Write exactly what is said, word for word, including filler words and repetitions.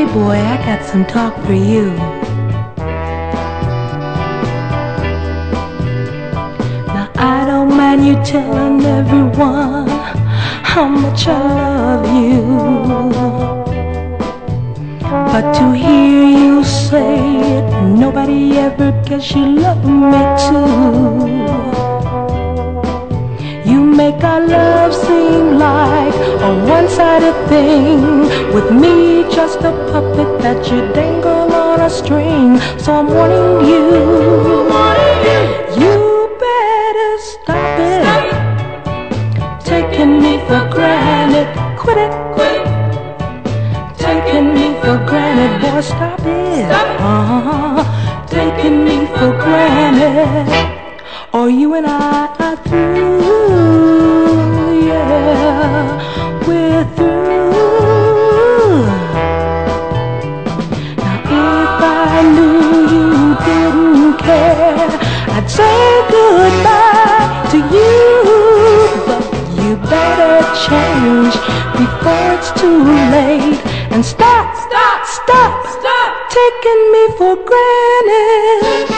Hey boy, I got some talk for you. Now I don't mind you telling everyone how much I love you, but to hear you say it, nobody ever guessed you love me too. You make our love seem like a one-sided thing, with me just a puppet that you dangle on a string. So I'm warning you, you better stop it, taking me for granted. Quit it, quit it, taking me for granted. Boy, stop it, uh-huh, taking me for granted. Or you and I are through, yeah, we're through. Now if I knew you didn't care, I'd say goodbye to you. But you better change before it's too late, and stop, stop, stop, stop taking me for granted.